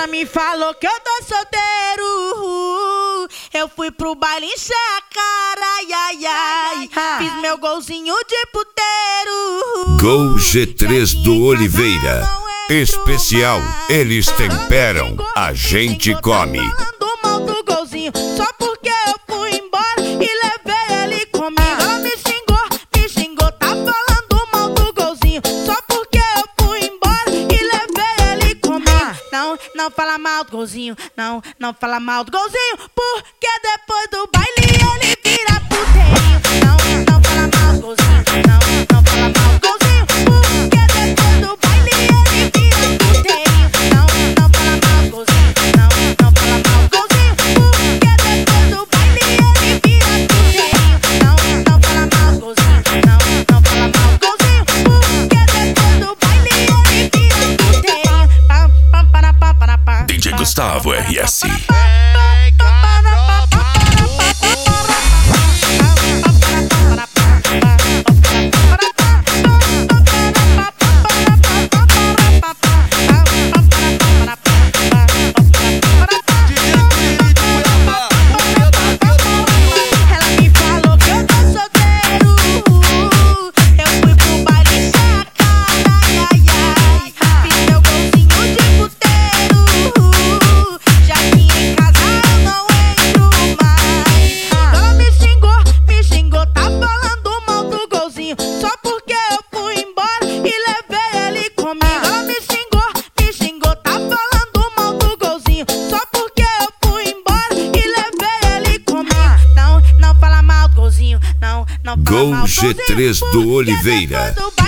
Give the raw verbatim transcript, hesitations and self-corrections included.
Ela me falou que eu tô solteiro. Eu fui pro baile encher a cara, ai, ai, ai. Fiz meu golzinho de puteiro. Gol G três do Oliveira. Especial, eles temperam, a gente come. Falando mal do golzinho, só porque eu fui embora e levei ele comigo. Ela me xingou, me xingou, tá falando mal do golzinho, só porque eu fui embora e levei ele comigo. Não, não fala mal do golzinho, não, não fala mal do golzinho, porque depois do baile ele vira puteirinho. Não, não fala mal do golzinho, não, não fala mal do golzinho, porque depois do baile ele vira puteirinho. Não, não fala mal do golzinho, não, não fala mal do golzinho, porque depois do baile ele vira puteirinho. Não, não fala mal do golzinho, não, não fala mal do golzinho, porque depois do baile ele vira puteirinho. Pam, pam, para, pam, para, pam. D J Gustavo R S. Não, não fala Gol mal do G três do golzinho, porque Oliveira. depois do